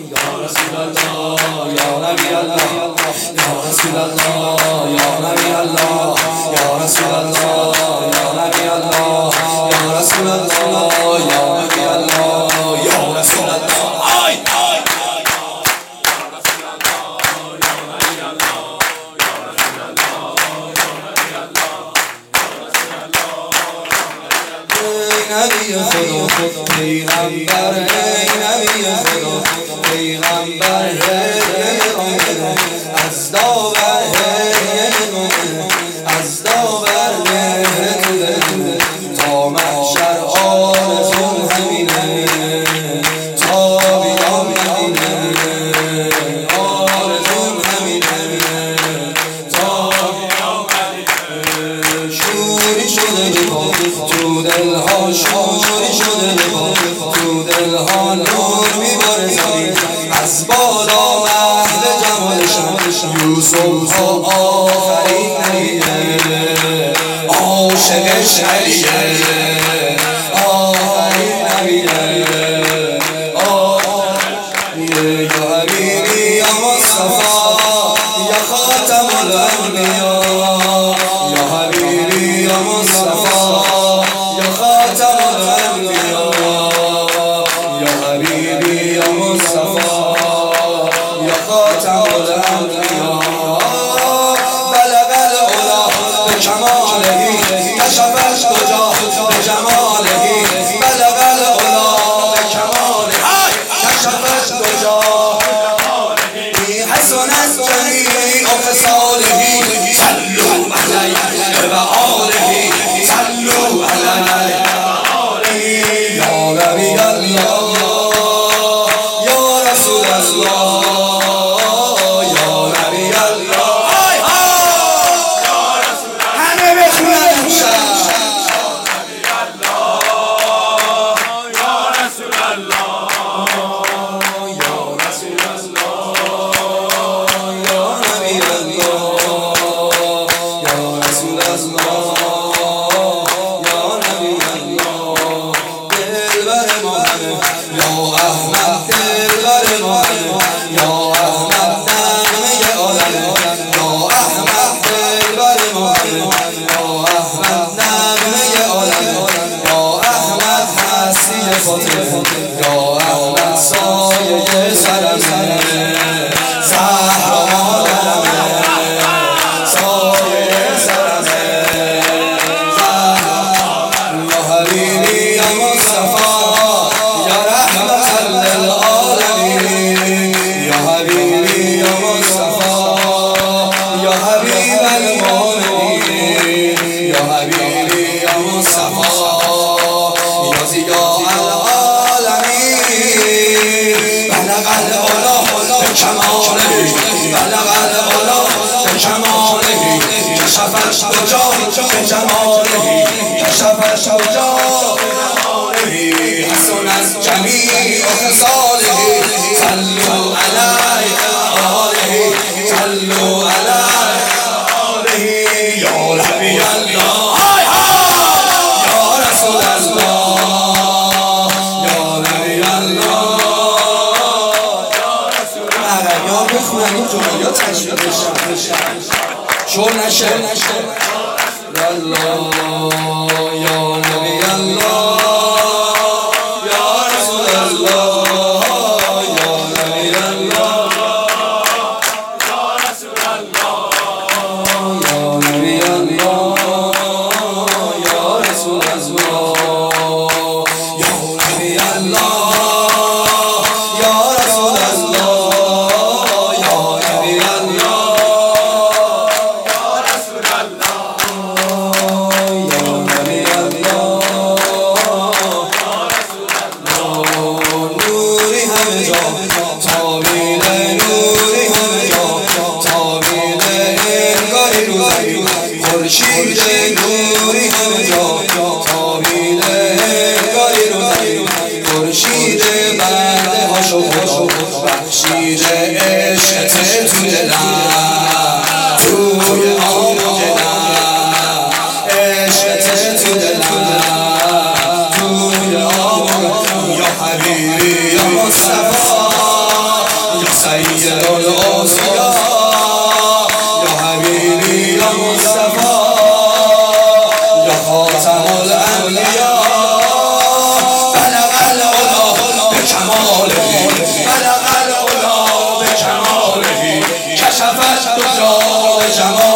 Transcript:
یا رسول الله یا نبی الله یا رسول الله یا نبی الله یا رسول الله یا نبی الله یا رسول الله یا نبی الله یا رسول الله نبی خدا پیغمبر نبی خدا پیغمبر از داور از داور تا محشر آرزو همینه تا بیام مدینه آرزو همینه تا بیام مدینه شوری شده تو دلها شوری شده تو دلها نور میبارزد از بالا مهد جمالشان یوسف ها آفرین نبیه عاشقش علیه آفرین نبیه یا حبیبی یا مصطفی یا خاتم الانبیا یا حبیبی یا مصطفی یا خاتم الانبیا یا حبیبی یا مصطفی یا خاتم الانبیا بلغ العلا بکماله کشف الدجا بجماله بلغ العلا بکماله کشف الدجا حسنت جمیع خصاله صلوا علیه و آله صلوا علیه یا نبی الله یا رسول الله یا نبی الله همه بخونن امشب یا رسول الله یا رسول الله یا نبی الله یا رسول الله یا نبی الله دلبر ما یا احمد دلبر ما یا احمد نغمه عالم یا احمد دلبر ما یا احمد نغمه عالم یا احمد هستی فاطمه یا احمد سایه سرمه زهرا مادرمه سایه سرمه یا حبیبی یا مصطفی یا رحمت للعالمین یا حبیبی یا مصطفی یا حبیب المؤمنین یا حبیبی یا مصطفی یا ضیاء العالمین بلغ العلا بکماله بلغ العلا بکماله کشف الدجا بجماله کشف الدجا حسنت جمیع خصاله صلوا علیه آله صلوا علیه آله یا نبی الله یا رسول الله یا نبی الله یا رسول الله یا بخونن این جملات تشویق بشن شور نشه الله یا نبی الله یا رسول الله یا نبی الله یا رسول الله یا نبی الله یا رسول الله یا نبی الله یا رسول الله یا نبی الله یا رسول الله یا نبی الله نوری همه جا تابیل نوری همه جا تابیل انگاری روزی خورشید نوری همه جا تابیل انگاری روزی خورشید بنده هاشو خدا بخشید عشقت تو دلم توی آن دلم عشقت تو دلم توی آن یا حبیبی یا مصطفی سید الاوصیا یا حبیبی یا مصطفی یا خاتم الانبیا بلغ العلا بکماله بلغ العلا بکماله کشف الدجى بجماله